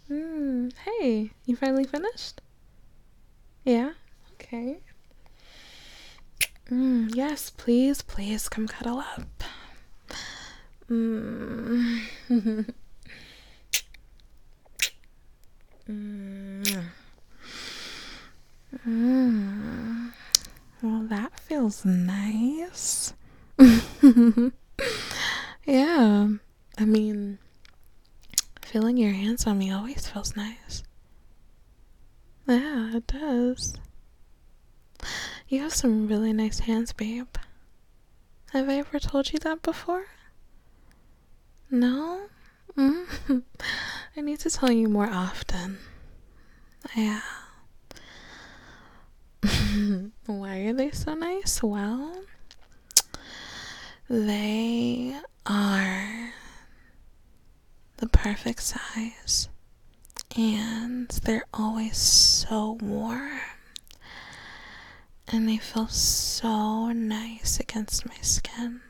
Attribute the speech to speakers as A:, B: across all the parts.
A: Hey, you finally finished? Yeah? Okay. Yes, please, please come cuddle up. Mm. mm. Mm. Well, that feels nice. Yeah. I mean, feeling your hands on me always feels nice. Yeah, it does. You have some really nice hands, babe. Have I ever told you that before? No? I need to tell you more often. Yeah. Why are they so nice? Well, they are the perfect size and they're always so warm and they feel so nice against my skin.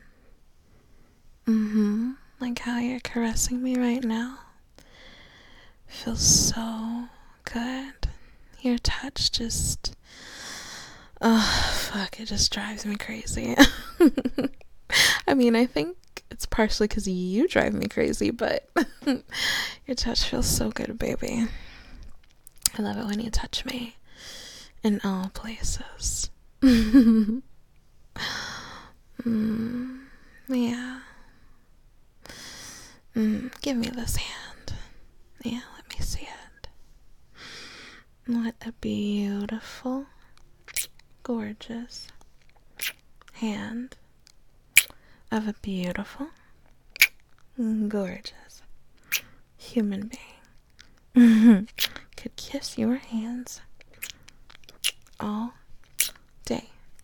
A: Like how you're caressing me right now. Feels so good. Your touch just... oh, fuck, it just drives me crazy. I mean, I think it's partially because you drive me crazy, but your touch feels so good, baby. I love it when you touch me in all places. Yeah. Give me this hand. Yeah, let me see it. What a beautiful, gorgeous hand of a beautiful, gorgeous human being. Could kiss your hands all day.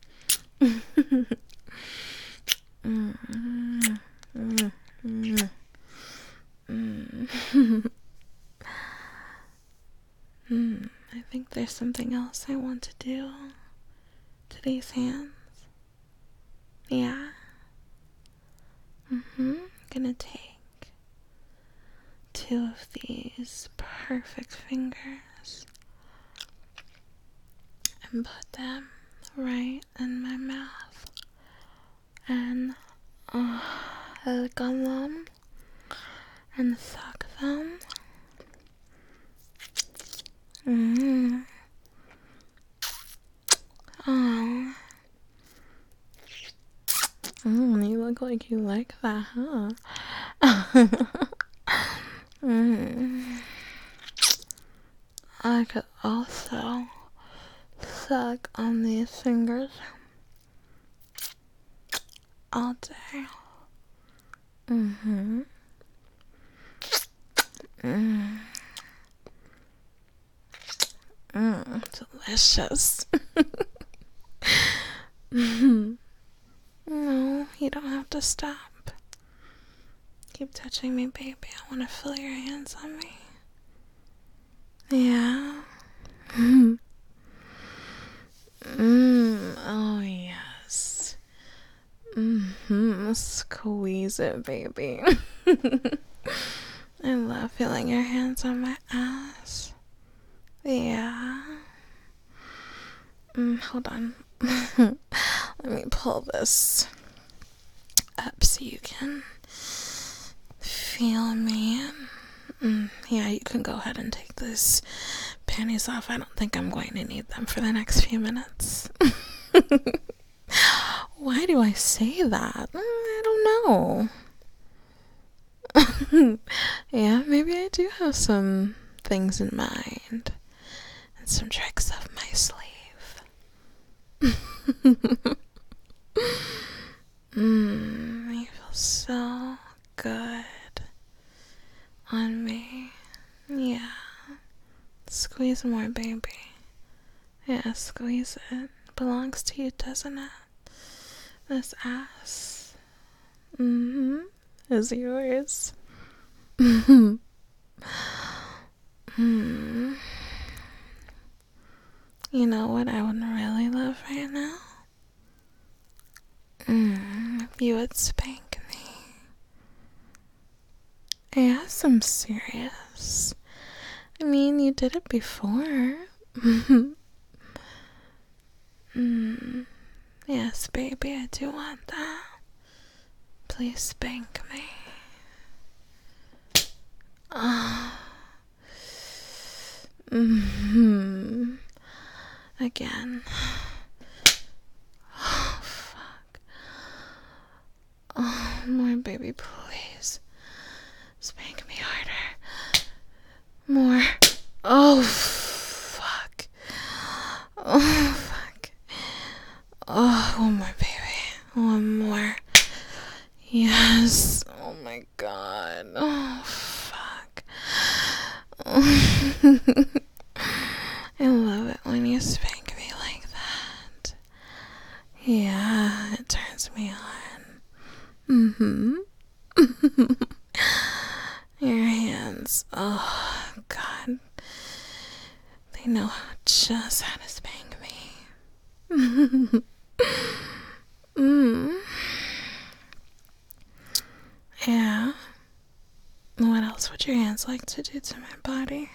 A: I think there's something else I want to do to these hands. Yeah. Gonna take two of these perfect fingers and put them right in my mouth and lick on them and suck them. Oh. You look like you like that, huh? I could also suck on these fingers all day. Delicious. No, you don't have to stop. Keep touching me, baby. I want to feel your hands on me. Yeah. Oh, yes. Squeeze it, baby. I love feeling your hands on my ass. Yeah. Hold on. Let me pull this up so you can feel me. Yeah, you can go ahead and take these panties off. I don't think I'm going to need them for the next few minutes. Why do I say that? I don't know. Yeah, maybe I do have some things in mind and some tricks up my sleeve. You feel so good on me. Yeah. Squeeze more, baby. Yeah, squeeze it. Belongs to you, doesn't it? This ass. Is yours. You know what I would really love right now? If you would spank me. Yeah, some serious mean, you did it before. Yes, baby, I do want that. Please spank me. Again. Oh, fuck. Oh, more, baby, please. Spank me harder. More. Oh, fuck. Oh, fuck. Oh, one more, baby. One more. Yes. Oh, my God. Oh, fuck. I love it when you spank me like that. Yeah, it turns me on. Your hands. Oh, God. They know just how to spank me. Yeah. What else would your hands like to do to my body?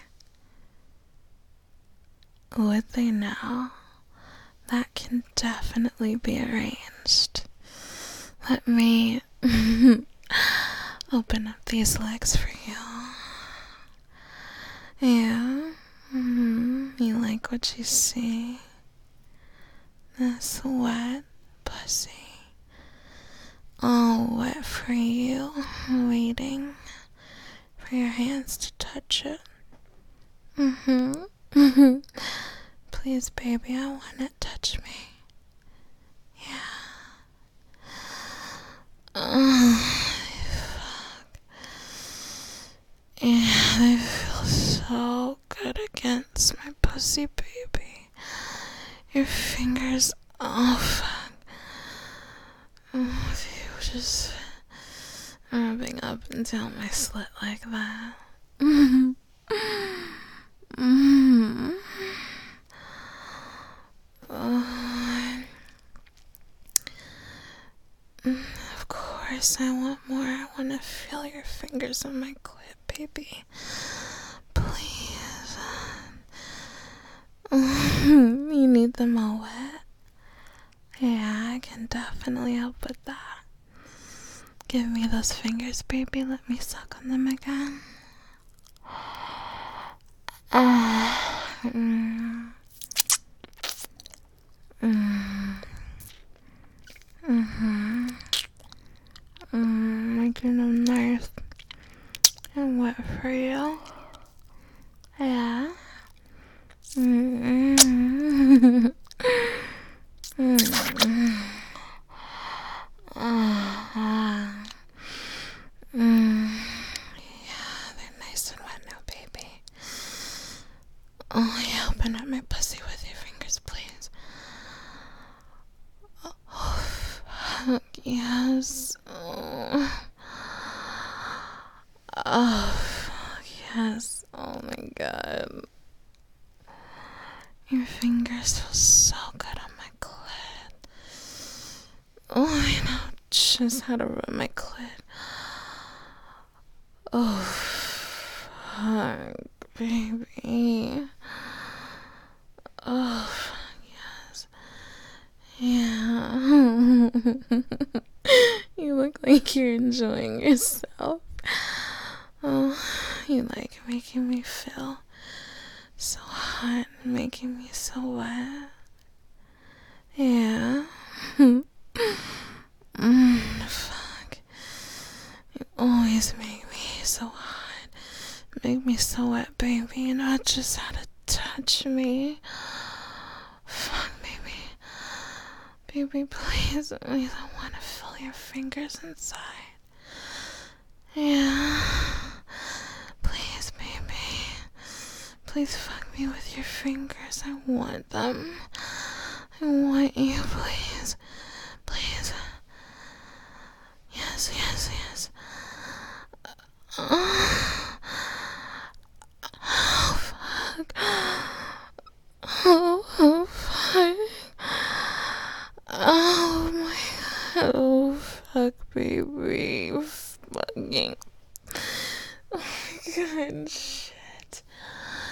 A: Would they now? That can definitely be arranged. Let me open up these legs for you. Yeah. You like what you see? This wet pussy. All wet for you, waiting for your hands to touch it. Please, baby, I want it. Touch me. Yeah. Fuck. Yeah, they feel so good against my pussy, baby. Your fingers, oh, fuck. Oh, if you just rubbing up and down my slit like that. Of course, I want more. I want to feel your fingers on my clit, baby. Please. You need them all wet? Yeah, I can definitely help with that. Give me those fingers, baby. Let me suck on them again. Making them nice and wet for you. Yeah. Yeah, they're nice and wet now, baby. Oh, yeah, open up my pussy with your fingers, please. Oh, fuck, yes. Oh, fuck, yes. Oh, my God. Your fingers feel so good on my clit. Oh, I know just how to rub my clit. Oh, fuck, baby. Oh, fuck, yes. Yeah. You look like you're enjoying yourself. Oh, you like making me feel so hot and making me so wet. Yeah. Fuck. You always make me so hot. Make me so wet, baby. You know just how to touch me. Fuck, baby. Baby, please. I want to feel your fingers inside. Yeah. Please, baby. Please fuck me with your fingers. I want them. I want you, please. Please. Yes, yes, yes. Oh, fuck. Oh, fuck. Oh, my God. Oh, fuck, baby. Fucking. Oh, my God. Shit.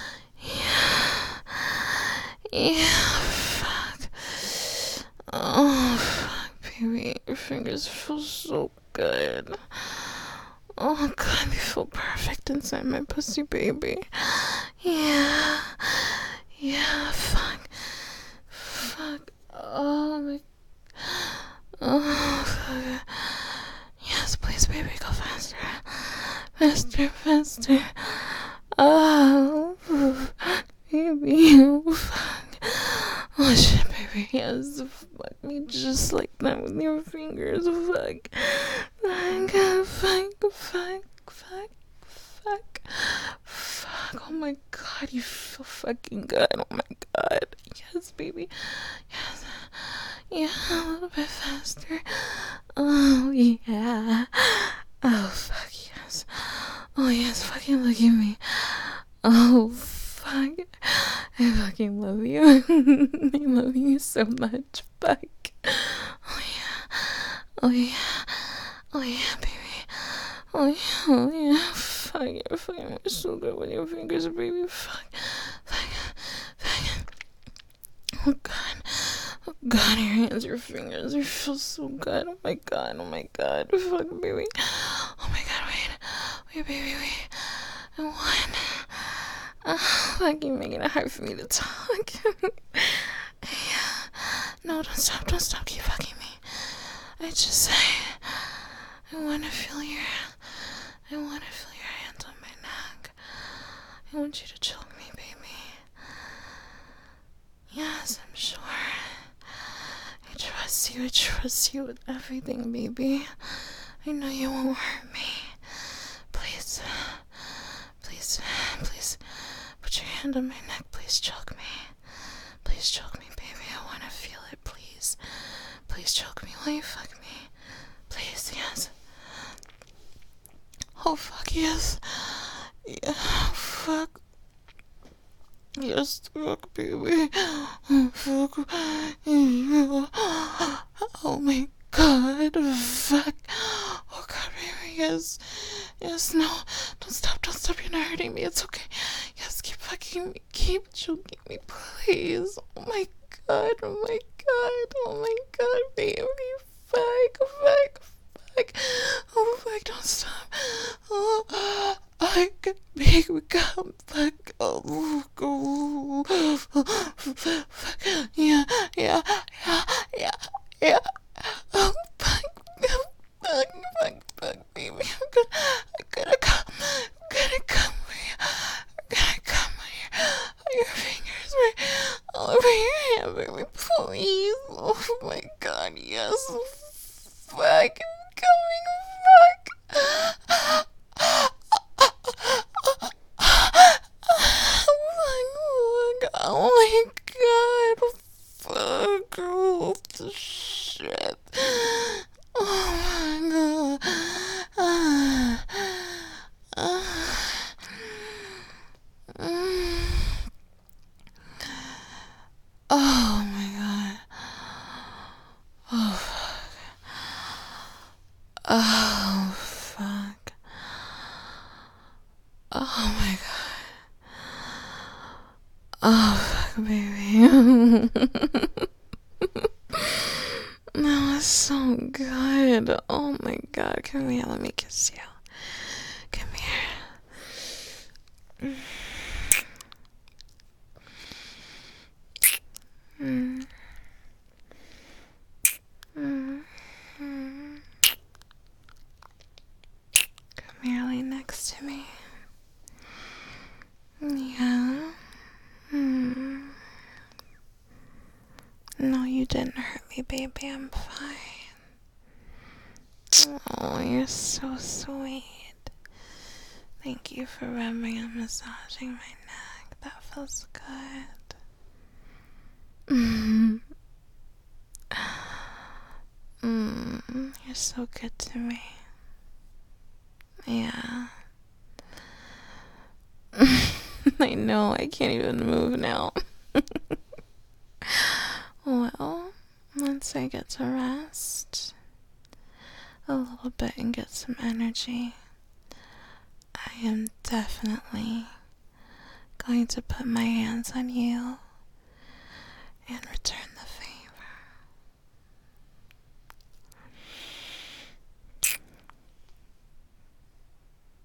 A: Yeah, fuck. Oh, fuck, baby. Your fingers feel so good. Oh, God, they feel perfect inside my pussy, baby. Yeah. Yeah, fuck. Fuck. Oh, my. Oh, fuck. Yes, please, baby, go faster. Faster, faster. Oh, baby. Oh, fuck. Oh, shit, baby. Yes, fuck me just like that with your fingers. Fuck. Fuck, fuck, fuck, fuck, fuck. Fuck. Oh my god, you feel fucking good. Oh my god. Yes, baby. Yes. Yeah, a little bit faster. Oh, yeah. Oh, fuck, yes. Oh, yes, fucking look at me. Oh, fuck. I fucking love you. I love you so much. Fuck. Oh, yeah. Oh, yeah. Oh, yeah, baby. Oh, yeah. Oh, yeah. Fuck. You're fucking so good with your fingers, baby. Fuck. Fuck. Fuck. Oh, God. Oh, God, your hands, your fingers, you feel so good. Oh, my God. Oh, my God. Fuck, baby. Oh, my God. Wait, baby, wait. One. Fucking making it hard for me to talk. Yeah. No, don't stop, keep fucking me. I wanna feel your hands on my neck. I want you to choke me, baby. Yes, I'm sure. I trust you with everything, baby. I know you won't hurt me. Please, put your hand on my neck. Please choke me. Please choke me, baby. I want to feel it, please. Please choke me while you fuck me. Please, yes. Oh, fuck, yes. Yeah, fuck. Yes, fuck, baby. Oh, fuck. Oh, my God. Fuck. Oh, God, baby, yes. Yes, no. Don't stop. You're not hurting me. It's okay. Yes, keep fucking me. Keep choking me, please. Oh, my God. Oh, my God. Oh, my God, baby. Fuck. Oh, fuck, don't stop. Oh, I can make me come back. Oh, fuck. Yeah. Oh, fuck, baby. I'm gonna come your fingers all over your hand, baby, please. Oh my God, yes. Fuck, I'm coming, fuck. Oh my God, fuck, oh, shit. Oh my God. Oh my God. Oh fuck. Oh my God. Oh fuck, baby. That was so good. Oh my God. Come here, let me kiss you. Come here. Mm. Mm. Mm. Come here, lay next to me. Yeah. Mm. No, you didn't hurt me, baby. I'm fine. Oh, you're so sweet. Thank you for rubbing and massaging my neck. That feels good. You're so good to me. Yeah. I know, I can't even move now. Well, once I get to rest a little bit and get some energy, I am definitely going to put my hands on you and return